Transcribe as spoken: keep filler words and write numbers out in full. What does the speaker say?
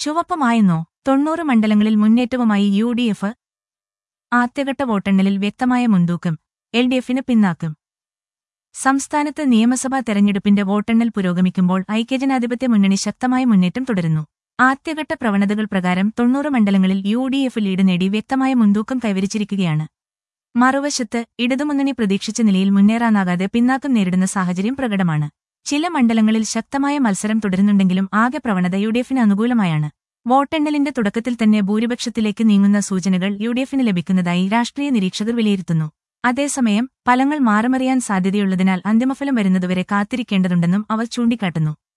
ചുവപ്പമായെന്നോ? തൊണ്ണൂറ് മണ്ഡലങ്ങളിൽ മുന്നേറ്റവുമായി U D F. ആദ്യഘട്ട വോട്ടെണ്ണലിൽ വ്യക്തമായ മുൻതൂക്കം. എൽ ഡി എഫിന് പിന്നാക്കം. സംസ്ഥാനത്ത് നിയമസഭാ തെരഞ്ഞെടുപ്പിന്റെ വോട്ടെണ്ണൽ പുരോഗമിക്കുമ്പോൾ ഐക്യജനാധിപത്യ മുന്നണി ശക്തമായ മുന്നേറ്റം തുടരുന്നു. ആദ്യഘട്ട പ്രവണതകൾ പ്രകാരം തൊണ്ണൂറ് മണ്ഡലങ്ങളിൽ യു ഡി എഫ് ലീഡ് നേടി വ്യക്തമായ മുൻതൂക്കം കൈവരിച്ചിരിക്കുകയാണ്. മറുവശത്ത് ഇടതുമുന്നണി പ്രതീക്ഷിച്ച നിലയിൽ മുന്നേറാനാകാതെ പിന്നാക്കം നേരിടുന്ന സാഹചര്യം പ്രകടമാണ്. ചില മണ്ഡലങ്ങളിൽ ശക്തമായ മത്സരം തുടരുന്നുണ്ടെങ്കിലും ആകെ പ്രവണത യു ഡി എഫിന് അനുകൂലമായാണ്. വോട്ടെണ്ണലിന്റെ തുടക്കത്തിൽ തന്നെ ഭൂരിപക്ഷത്തിലേക്ക് നീങ്ങുന്ന സൂചനകൾ യു ഡി എഫിന് ലഭിക്കുന്നതായി രാഷ്ട്രീയ നിരീക്ഷകർ വിലയിരുത്തുന്നു. അതേസമയം ഫലങ്ങൾ മാറിമറിയാൻ സാധ്യതയുള്ളതിനാൽ അന്തിമഫലം വരുന്നതുവരെ കാത്തിരിക്കേണ്ടതുണ്ടെന്നും അവർ ചൂണ്ടിക്കാട്ടുന്നു.